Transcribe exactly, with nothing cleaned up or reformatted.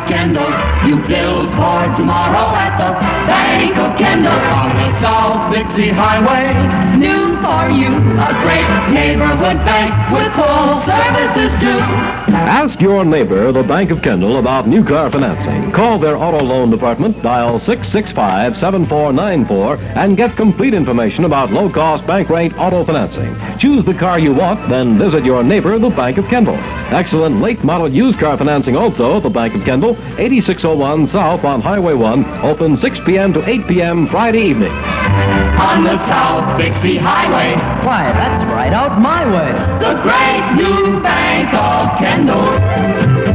Kendall. You build for tomorrow at the Bank of Kendall. On the South Dixie Highway, new for you, a great neighborhood bank with full services too. Ask your neighbor, the Bank of Kendall, about new car financing. Call their auto loan department, dial six six five, seven four nine four, and get complete information about low-cost bank rate auto financing. Choose the car you want, then visit your neighbor, the Bank of Kendall. Excellent late-model used car financing also at the Bank of Kendall, eighty-six oh one South on Highway one, open six p.m. to eight p.m. Friday evening. On the South Dixie Highway, Why, that's right out my way. the great new Bank of Kendall.